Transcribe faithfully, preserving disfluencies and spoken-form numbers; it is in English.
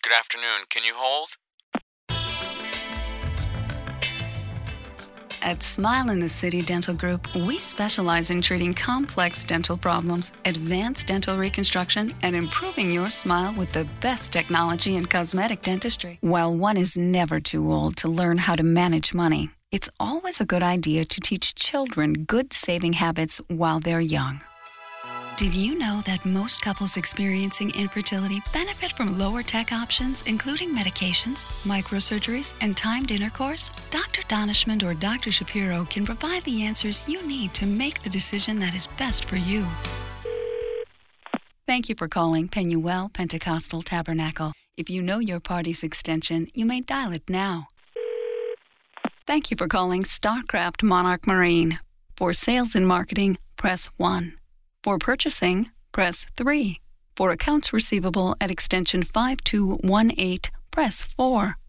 Good afternoon. Can you hold? At Smile in the City Dental Group, we specialize in treating complex dental problems, advanced dental reconstruction, and improving your smile with the best technology in cosmetic dentistry. While one is never too old to learn how to manage money, it's always a good idea to teach children good saving habits while they're young. Did you know that most couples experiencing infertility benefit from lower tech options, including medications, microsurgeries, and timed intercourse? Doctor Donishmand or Doctor Shapiro can provide the answers you need to make the decision that is best for you. Thank you for calling Penuel Pentecostal Tabernacle. If you know your party's extension, you may dial it now. Thank you for calling Starcraft Monarch Marine. For sales and marketing, press one. For purchasing, press three. For accounts receivable at extension five two one eight, press four.